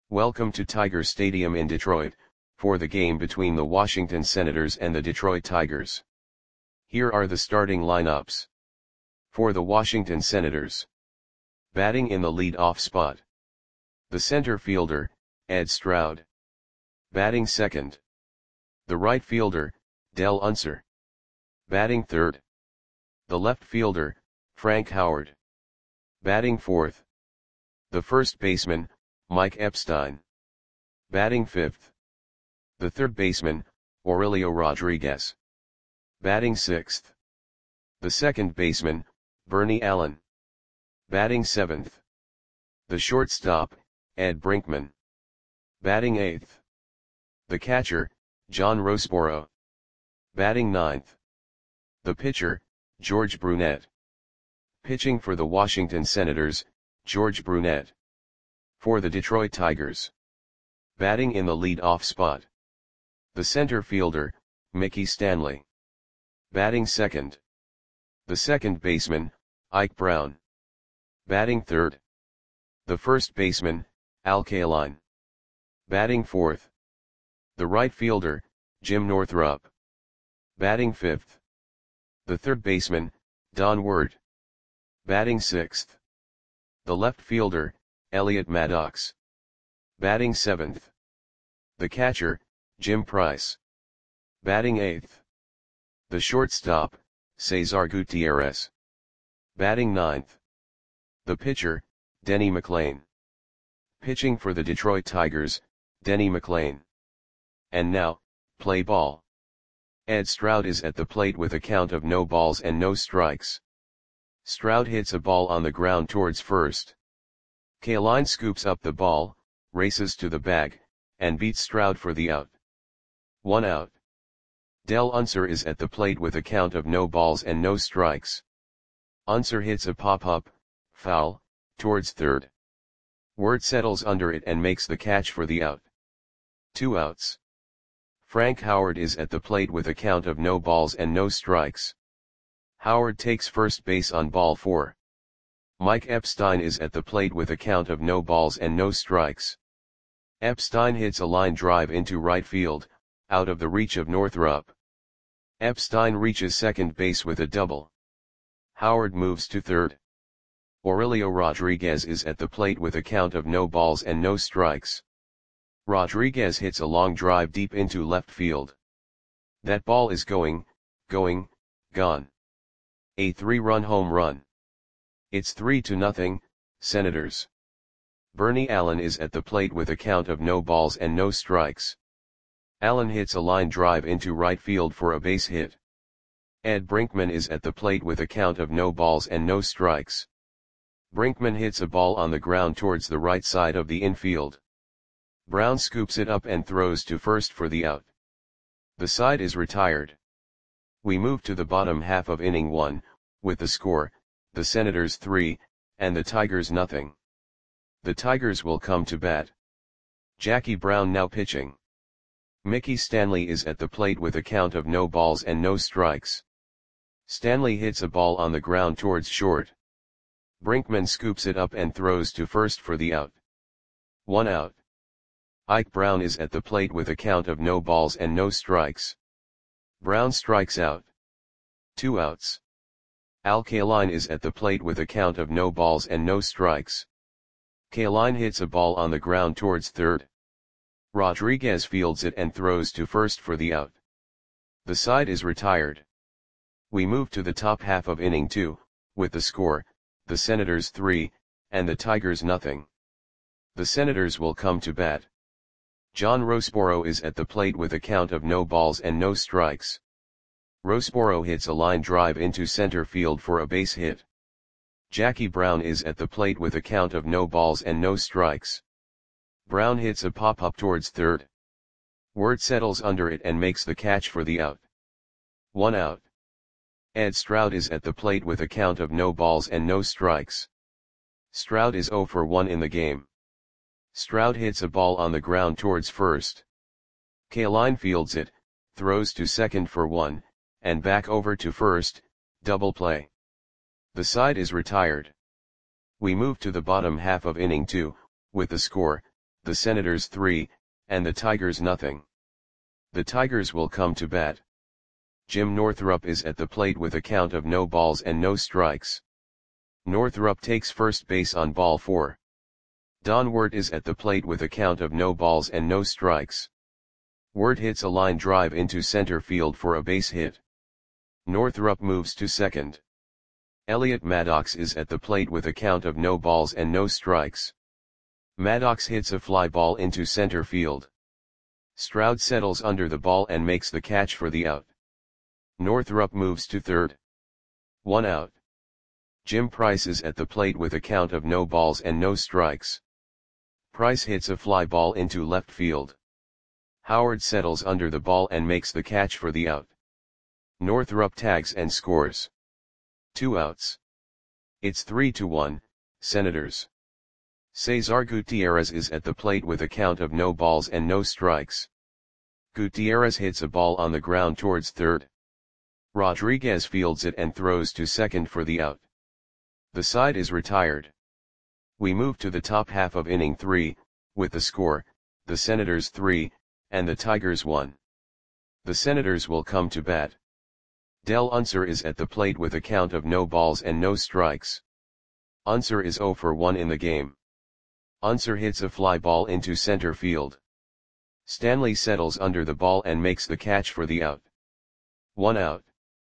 Welcome to Tiger Stadium in Detroit, for the game between the Washington Senators and the Detroit Tigers. Here are the starting lineups. For the Washington Senators. Batting in the lead-off spot. The center fielder, Ed Stroud. Batting second. The right fielder, Dell Unser. Batting third. The left fielder, Frank Howard. Batting fourth. The first baseman, Mike Epstein. Batting fifth. The third baseman, Aurelio Rodriguez. Batting sixth. The second baseman, Bernie Allen. Batting seventh. The shortstop, Ed Brinkman. Batting eighth. The catcher, John Roseboro. Batting ninth. The pitcher, George Brunette. Pitching for the Washington Senators, George Brunette. For the Detroit Tigers. Batting in the lead-off spot. The center fielder, Mickey Stanley. Batting second. The second baseman, Ike Brown. Batting third. The first baseman, Al Kaline. Batting fourth. The right fielder, Jim Northrup. Batting fifth. The third baseman, Don Ward. Batting sixth. The left fielder, Elliot Maddox. Batting seventh. The catcher, Jim Price. Batting eighth. The shortstop, Cesar Gutierrez. Batting ninth. The pitcher, Denny McLain. Pitching for the Detroit Tigers, Denny McLain. And now, play ball. Ed Stroud is at the plate with a count of no balls and no strikes. Stroud hits a ball on the ground towards first. Kaline scoops up the ball, races to the bag, and beats Stroud for the out. 1 out. Dell Unser is at the plate with a count of no balls and no strikes. Unser hits a pop-up, foul, towards third. Ward settles under it and makes the catch for the out. 2 outs. Frank Howard is at the plate with a count of no balls and no strikes. Howard takes first base on ball 4. Mike Epstein is at the plate with a count of no balls and no strikes. Epstein hits a line drive into right field, out of the reach of Northrup. Epstein reaches second base with a double. Howard moves to third. Aurelio Rodriguez is at the plate with a count of no balls and no strikes. Rodriguez hits a long drive deep into left field. That ball is gone. A 3-run home run. It's 3-0, Senators. Bernie Allen is at the plate with a count of no balls and no strikes. Allen hits a line drive into right field for a base hit. Ed Brinkman is at the plate with a count of no balls and no strikes. Brinkman hits a ball on the ground towards the right side of the infield. Brown scoops it up and throws to first for the out. The side is retired. We move to the bottom half of inning 1, with the score, the Senators 3, and the Tigers nothing. The Tigers will come to bat. Jackie Brown now pitching. Mickey Stanley is at the plate with a count of no balls and no strikes. Stanley hits a ball on the ground towards short. Brinkman scoops it up and throws to first for the out. 1 out. Ike Brown is at the plate with a count of no balls and no strikes. Brown strikes out. 2 outs. Al Kaline is at the plate with a count of no balls and no strikes. Kaline hits a ball on the ground towards third. Rodriguez fields it and throws to first for the out. The side is retired. We move to the top half of inning 2, with the score, the Senators 3, and the Tigers nothing. The Senators will come to bat. John Roseboro is at the plate with a count of no balls and no strikes. Roseboro hits a line drive into center field for a base hit. Jackie Brown is at the plate with a count of no balls and no strikes. Brown hits a pop-up towards third. Ward settles under it and makes the catch for the out. 1 out. Ed Stroud is at the plate with a count of no balls and no strikes. Stroud is 0 for 1 in the game. Stroud hits a ball on the ground towards first. Kaline fields it, throws to second for 1, and back over to first, double play. The side is retired. We move to the bottom half of inning 2, with the score, the Senators 3, and the Tigers nothing. The Tigers will come to bat. Jim Northrup is at the plate with a count of no balls and no strikes. Northrup takes first base on ball 4. Don Wirt is at the plate with a count of no balls and no strikes. Wirt hits a line drive into center field for a base hit. Northrup moves to second. Elliot Maddox is at the plate with a count of no balls and no strikes. Maddox hits a fly ball into center field. Stroud settles under the ball and makes the catch for the out. Northrup moves to third. 1 out. Jim Price is at the plate with a count of no balls and no strikes. Price hits a fly ball into left field. Howard settles under the ball and makes the catch for the out. Northrup tags and scores. 2 outs. It's 3-1, Senators. Cesar Gutierrez is at the plate with a count of no balls and no strikes. Gutierrez hits a ball on the ground towards third. Rodriguez fields it and throws to second for the out. The side is retired. We move to the top half of inning 3, with the score, the Senators 3, and the Tigers 1. The Senators will come to bat. Del Unser is at the plate with a count of no balls and no strikes. Unser is 0 for 1 in the game. Unser hits a fly ball into center field. Stanley settles under the ball and makes the catch for the out. 1 out.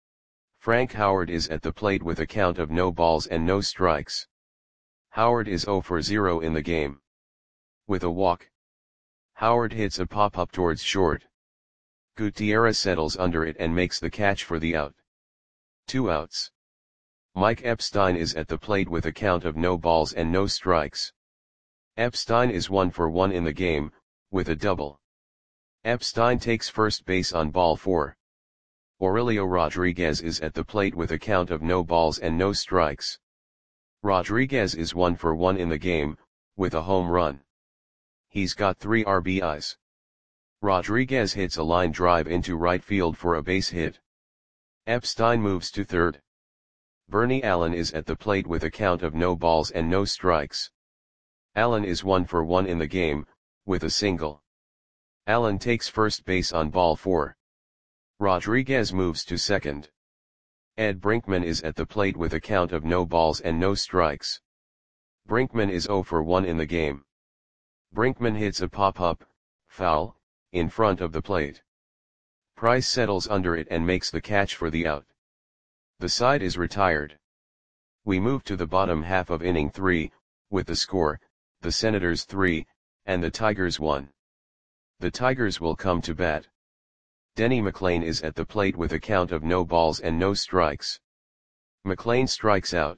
Frank Howard is at the plate with a count of no balls and no strikes. Howard is 0 for 0 in the game. With a walk. Howard hits a pop-up towards short. Gutierrez settles under it and makes the catch for the out. 2 outs. Mike Epstein is at the plate with a count of no balls and no strikes. Epstein is 1 for 1 in the game, with a double. Epstein takes first base on ball 4. Aurelio Rodriguez is at the plate with a count of no balls and no strikes. Rodriguez is 1 for 1 in the game, with a home run. He's got 3 RBIs. Rodriguez hits a line drive into right field for a base hit. Epstein moves to third. Bernie Allen is at the plate with a count of no balls and no strikes. Allen is 1 for 1 in the game, with a single. Allen takes first base on ball 4. Rodriguez moves to second. Ed Brinkman is at the plate with a count of no balls and no strikes. Brinkman is 0 for 1 in the game. Brinkman hits a pop-up, foul, in front of the plate. Price settles under it and makes the catch for the out. The side is retired. We move to the bottom half of inning 3, with the score, the Senators 3, and the Tigers 1. The Tigers will come to bat. Denny McLain is at the plate with a count of no balls and no strikes. McLain strikes out.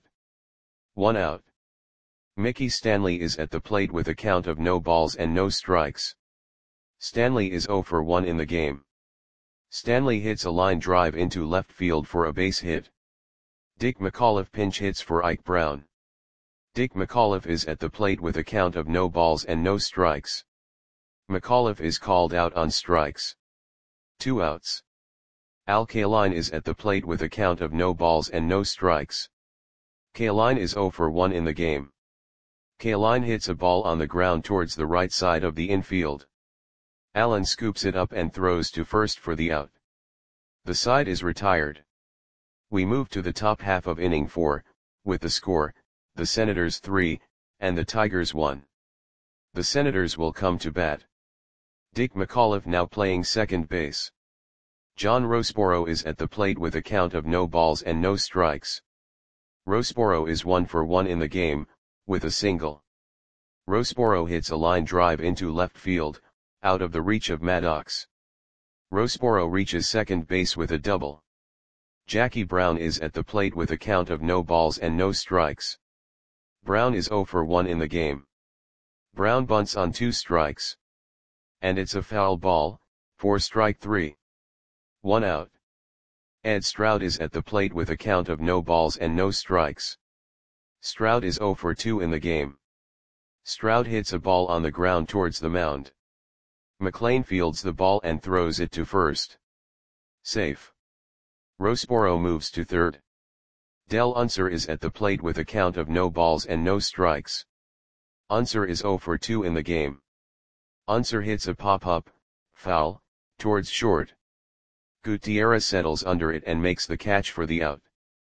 1 out. Mickey Stanley is at the plate with a count of no balls and no strikes. Stanley is 0 for 1 in the game. Stanley hits a line drive into left field for a base hit. Dick McAuliffe pinch hits for Ike Brown. Dick McAuliffe is at the plate with a count of no balls and no strikes. McAuliffe is called out on strikes. 2 outs. Al Kaline is at the plate with a count of no balls and no strikes. Kaline is 0 for 1 in the game. Kaline hits a ball on the ground towards the right side of the infield. Allen scoops it up and throws to first for the out. The side is retired. We move to the top half of inning 4, with the score, the Senators 3, and the Tigers 1. The Senators will come to bat. Dick McAuliffe now playing second base. John Roseboro is at the plate with a count of no balls and no strikes. Roseboro is 1 for 1 in the game, with a single. Roseboro hits a line drive into left field, out of the reach of Maddox. Roseboro reaches second base with a double. Jackie Brown is at the plate with a count of no balls and no strikes. Brown is 0 for 1 in the game. Brown bunts on 2 strikes. And it's a foul ball, for strike 3. 1 out. Ed Stroud is at the plate with a count of no balls and no strikes. Stroud is 0 for 2 in the game. Stroud hits a ball on the ground towards the mound. McLain fields the ball and throws it to first. Safe. Roseboro moves to third. Del Unser is at the plate with a count of no balls and no strikes. Unser is 0 for 2 in the game. Unser hits a pop-up, foul, towards short. Gutierrez settles under it and makes the catch for the out.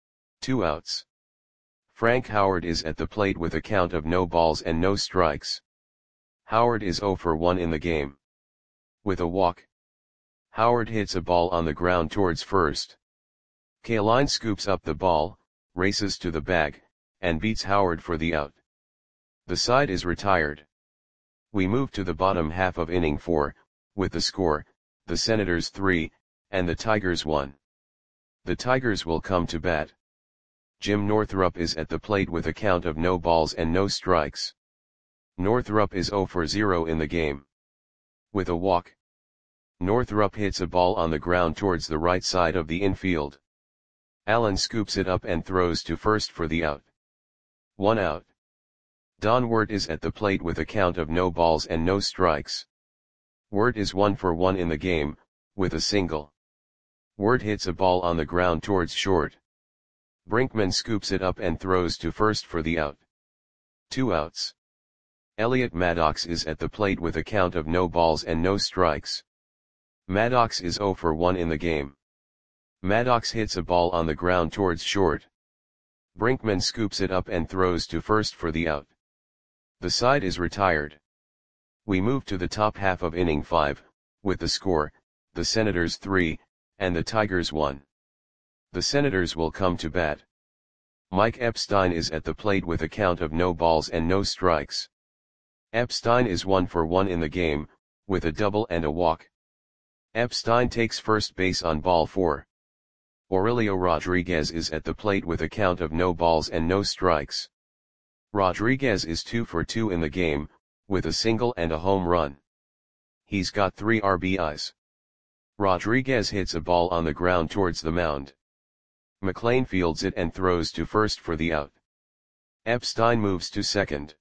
2 outs. Frank Howard is at the plate with a count of no balls and no strikes. Howard is 0 for 1 in the game. With a walk, Howard hits a ball on the ground towards first. Kaline scoops up the ball, races to the bag, and beats Howard for the out. The side is retired. We move to the bottom half of inning 4, with the score, the Senators 3, and the Tigers 1. The Tigers will come to bat. Jim Northrup is at the plate with a count of no balls and no strikes. Northrup is 0 for 0 in the game. With a walk, Northrup hits a ball on the ground towards the right side of the infield. Allen scoops it up and throws to first for the out. 1 out. Don Wirt is at the plate with a count of no balls and no strikes. Wirt is 1 for 1 in the game, with a single. Wirt hits a ball on the ground towards short. Brinkman scoops it up and throws to first for the out. 2 outs. Elliot Maddox is at the plate with a count of no balls and no strikes. Maddox is 0 for 1 in the game. Maddox hits a ball on the ground towards short. Brinkman scoops it up and throws to first for the out. The side is retired. We move to the top half of inning 5, with the score, the Senators 3, and the Tigers 1. The Senators will come to bat. Mike Epstein is at the plate with a count of no balls and no strikes. Epstein is 1 for 1 in the game, with a double and a walk. Epstein takes first base on ball 4. Aurelio Rodriguez is at the plate with a count of no balls and no strikes. Rodriguez is 2 for 2 in the game, with a single and a home run. He's got 3 RBIs. Rodriguez hits a ball on the ground towards the mound. McLean fields it and throws to first for the out. Epstein moves to second.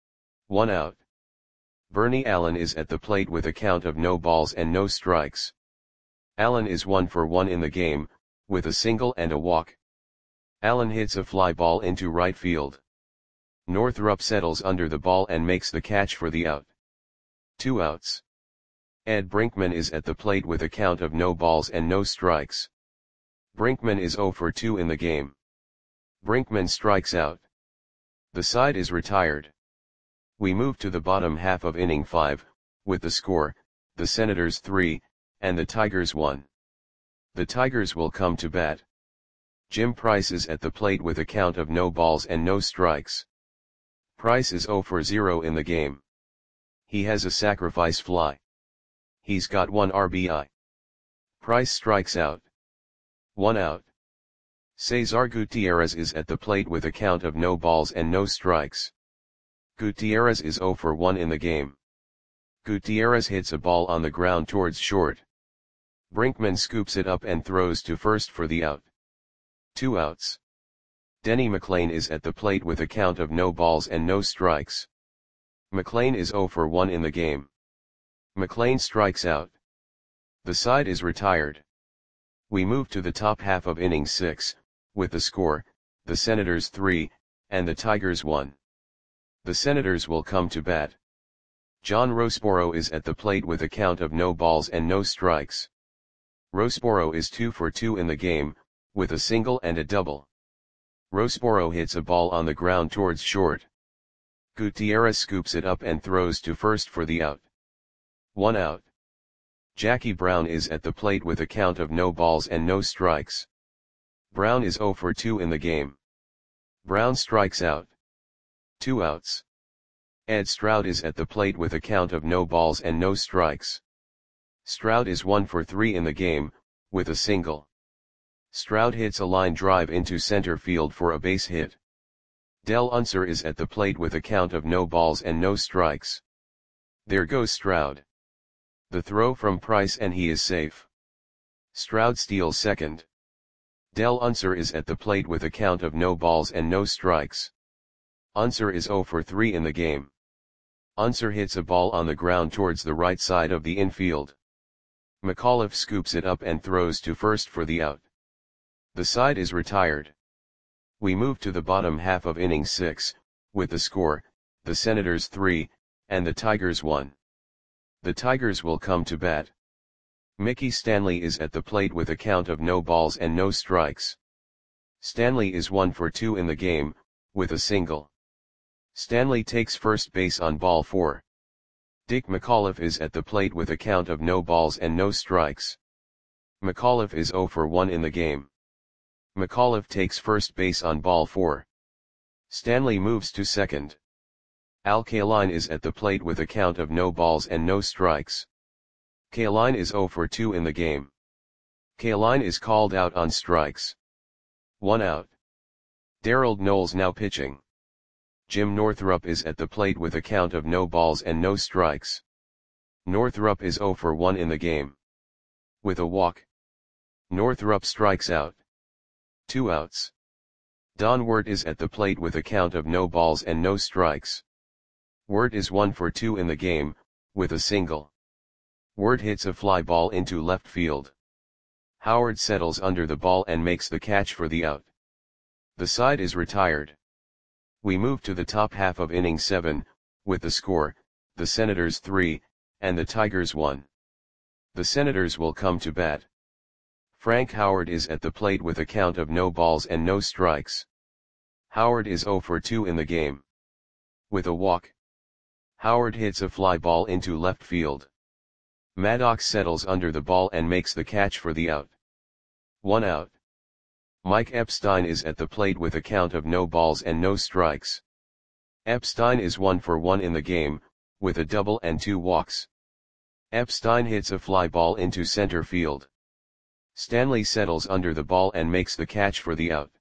1 out. Bernie Allen is at the plate with a count of no balls and no strikes. Allen is 1 for 1 in the game, with a single and a walk. Allen hits a fly ball into right field. Northrup settles under the ball and makes the catch for the out. 2 outs. Ed Brinkman is at the plate with a count of no balls and no strikes. Brinkman is 0 for 2 in the game. Brinkman strikes out. The side is retired. We move to the bottom half of inning 5, with the score, the Senators 3, and the Tigers 1. The Tigers will come to bat. Jim Price is at the plate with a count of no balls and no strikes. Price is 0 for 0 in the game. He has a sacrifice fly. He's got 1 RBI. Price strikes out. 1 out. Cesar Gutierrez is at the plate with a count of no balls and no strikes. Gutierrez is 0 for 1 in the game. Gutierrez hits a ball on the ground towards short. Brinkman scoops it up and throws to first for the out. 2 outs. Denny McLain is at the plate with a count of no balls and no strikes. McLain is 0 for 1 in the game. McLain strikes out. The side is retired. We move to the top half of inning 6, with the score, the Senators 3, and the Tigers 1. The Senators will come to bat. John Roseboro is at the plate with a count of no balls and no strikes. Roseboro is 2 for 2 in the game, with a single and a double. Roseboro hits a ball on the ground towards short. Gutierrez scoops it up and throws to first for the out. 1 out. Jackie Brown is at the plate with a count of no balls and no strikes. Brown is 0 for 2 in the game. Brown strikes out. 2 outs. Ed Stroud is at the plate with a count of no balls and no strikes. Stroud is 1 for 3 in the game, with a single. Stroud hits a line drive into center field for a base hit. Del Unser is at the plate with a count of no balls and no strikes. There goes Stroud. The throw from Price and he is safe. Stroud steals second. Del Unser is at the plate with a count of no balls and no strikes. Unser is 0 for 3 in the game. Unser hits a ball on the ground towards the right side of the infield. McAuliffe scoops it up and throws to first for the out. The side is retired. We move to the bottom half of inning 6, with the score, the Senators 3, and the Tigers 1. The Tigers will come to bat. Mickey Stanley is at the plate with a count of no balls and no strikes. Stanley is 1 for 2 in the game, with a single. Stanley takes first base on ball 4. Dick McAuliffe is at the plate with a count of no balls and no strikes. McAuliffe is 0 for 1 in the game. McAuliffe takes first base on ball 4. Stanley moves to second. Al Kaline is at the plate with a count of no balls and no strikes. Kaline is 0 for 2 in the game. Kaline is called out on strikes. 1 out. Darold Knowles now pitching. Jim Northrup is at the plate with a count of no balls and no strikes. Northrup is 0 for 1 in the game. With a walk. Northrup strikes out. 2 outs. Don Wirt is at the plate with a count of no balls and no strikes. Wirt is 1 for 2 in the game, with a single. Wirt hits a fly ball into left field. Howard settles under the ball and makes the catch for the out. The side is retired. We move to the top half of inning 7, with the score, the Senators 3, and the Tigers 1. The Senators will come to bat. Frank Howard is at the plate with a count of no balls and no strikes. Howard is 0 for 2 in the game. With a walk. Howard hits a fly ball into left field. Maddox settles under the ball and makes the catch for the out. 1 out. Mike Epstein is at the plate with a count of no balls and no strikes. Epstein is 1 for 1 in the game, with a double and 2 walks. Epstein hits a fly ball into center field. Stanley settles under the ball and makes the catch for the out.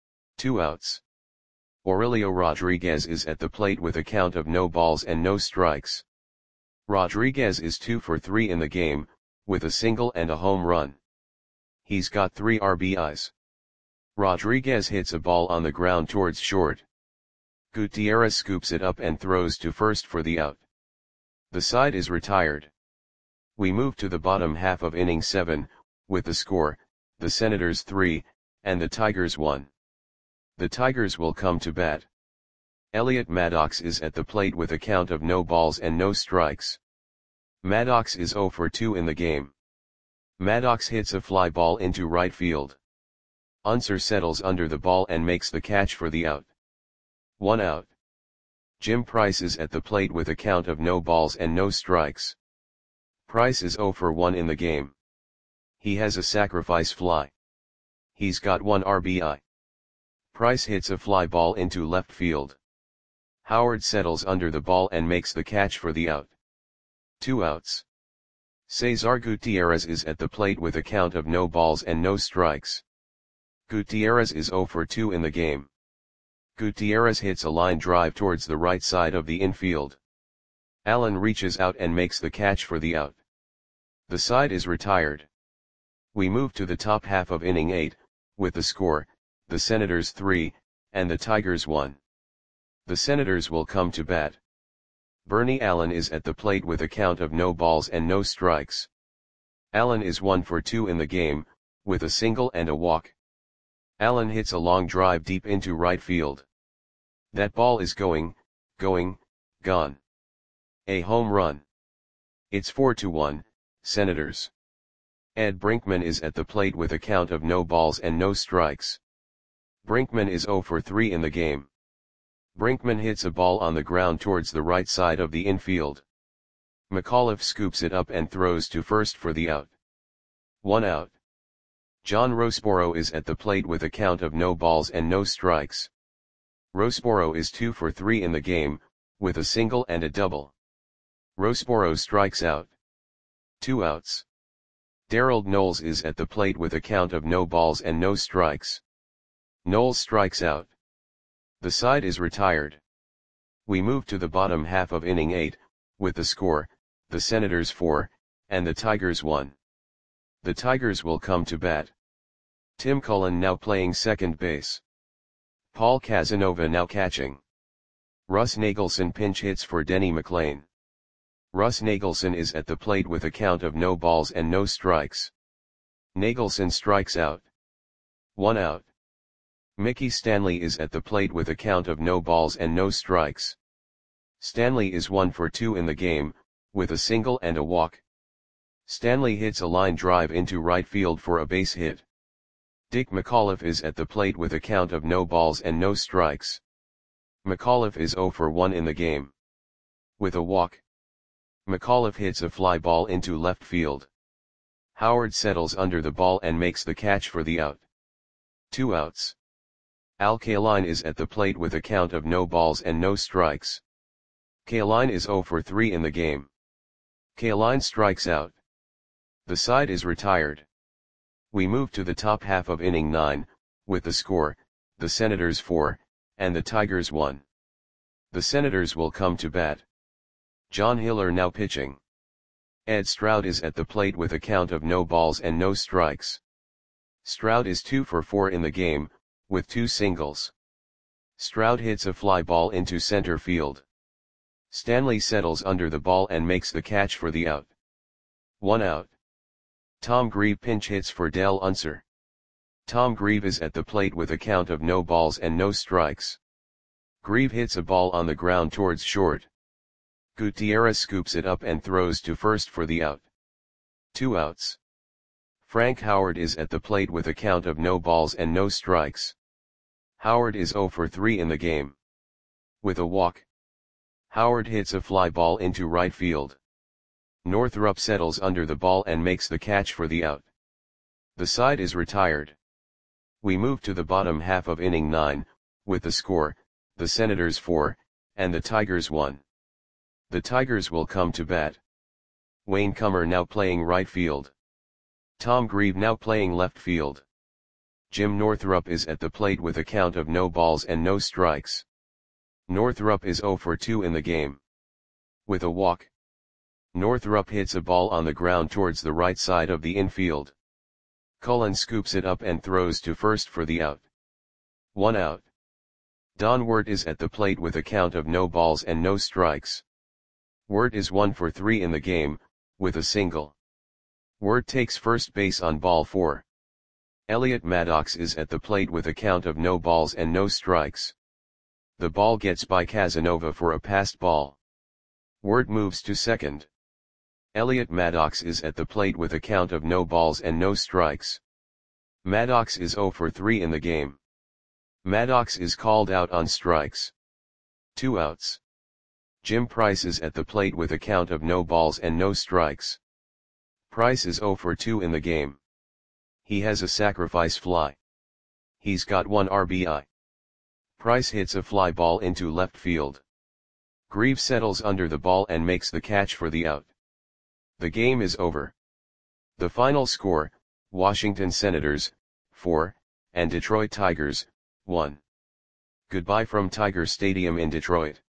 2 outs. Aurelio Rodriguez is at the plate with a count of no balls and no strikes. Rodriguez is 2 for 3 in the game, with a single and a home run. He's got 3 RBIs. Rodriguez hits a ball on the ground towards short. Gutierrez scoops it up and throws to first for the out. The side is retired. We move to the bottom half of inning 7, with the score, the Senators 3, and the Tigers 1. The Tigers will come to bat. Elliot Maddox is at the plate with a count of no balls and no strikes. Maddox is 0 for 2 in the game. Maddox hits a fly ball into right field. Unser settles under the ball and makes the catch for the out. 1 out. Jim Price is at the plate with a count of no balls and no strikes. Price is 0 for 1 in the game. He has a sacrifice fly. He's got 1 RBI. Price hits a fly ball into left field. Howard settles under the ball and makes the catch for the out. 2 outs. Cesar Gutierrez is at the plate with a count of no balls and no strikes. Gutierrez is 0 for 2 in the game. Gutierrez hits a line drive towards the right side of the infield. Allen reaches out and makes the catch for the out. The side is retired. We move to the top half of inning 8, with the score, the Senators 3, and the Tigers 1. The Senators will come to bat. Bernie Allen is at the plate with a count of no balls and no strikes. Allen is 1 for 2 in the game, with a single and a walk. Allen hits a long drive deep into right field. That ball is gone. A home run. It's 4-1, Senators. Ed Brinkman is at the plate with a count of no balls and no strikes. Brinkman is 0 for 3 in the game. Brinkman hits a ball on the ground towards the right side of the infield. McAuliffe scoops it up and throws to first for the out. 1 out. John Roseboro is at the plate with a count of no balls and no strikes. Roseboro is 2 for 3 in the game, with a single and a double. Roseboro strikes out. 2 outs. Darold Knowles is at the plate with a count of no balls and no strikes. Knowles strikes out. The side is retired. We move to the bottom half of inning 8, with the score, the Senators 4, and the Tigers 1. The Tigers will come to bat. Tim Cullen now playing second base. Paul Casanova now catching. Russ Nagelson pinch hits for Denny McLain. Russ Nagelson is at the plate with a count of no balls and no strikes. Nagelson strikes out. 1 out. Mickey Stanley is at the plate with a count of no balls and no strikes. Stanley is 1 for 2 in the game, with a single and a walk. Stanley hits a line drive into right field for a base hit. Dick McAuliffe is at the plate with a count of no balls and no strikes. McAuliffe is 0 for 1 in the game. With a walk, McAuliffe hits a fly ball into left field. Howard settles under the ball and makes the catch for the out. 2 outs. Al Kaline is at the plate with a count of no balls and no strikes. Kaline is 0 for 3 in the game. Kaline strikes out. The side is retired. We move to the top half of inning 9, with the score, the Senators 4, and the Tigers 1. The Senators will come to bat. John Hiller now pitching. Ed Stroud is at the plate with a count of no balls and no strikes. Stroud is 2 for 4 in the game, with 2 singles. Stroud hits a fly ball into center field. Stanley settles under the ball and makes the catch for the out. 1 out. Tom Grieve pinch hits for Dell Unser. Tom Grieve is at the plate with a count of no balls and no strikes. Grieve hits a ball on the ground towards short. Gutierrez scoops it up and throws to first for the out. 2 outs. Frank Howard is at the plate with a count of no balls and no strikes. Howard is 0 for 3 in the game. With a walk, Howard hits a fly ball into right field. Northrup settles under the ball and makes the catch for the out. The side is retired. We move to the bottom half of inning 9, with the score, the Senators 4, and the Tigers 1. The Tigers will come to bat. Wayne Comer now playing right field. Tom Grieve now playing left field. Jim Northrup is at the plate with a count of no balls and no strikes. Northrup is 0 for 2 in the game. With a walk, Northrup hits a ball on the ground towards the right side of the infield. Cullen scoops it up and throws to first for the out. 1 out. Don Wirt is at the plate with a count of no balls and no strikes. Wirt is 1 for 3 in the game, with a single. Wirt takes first base on ball 4. Elliot Maddox is at the plate with a count of no balls and no strikes. The ball gets by Casanova for a passed ball. Wirt moves to second. Elliot Maddox is at the plate with a count of no balls and no strikes. Maddox is 0 for 3 in the game. Maddox is called out on strikes. 2 outs. Jim Price is at the plate with a count of no balls and no strikes. Price is 0 for 2 in the game. He has a sacrifice fly. He's got 1 RBI. Price hits a fly ball into left field. Grieve settles under the ball and makes the catch for the out. The game is over. The final score, Washington Senators, 4, and Detroit Tigers, 1. Goodbye from Tiger Stadium in Detroit.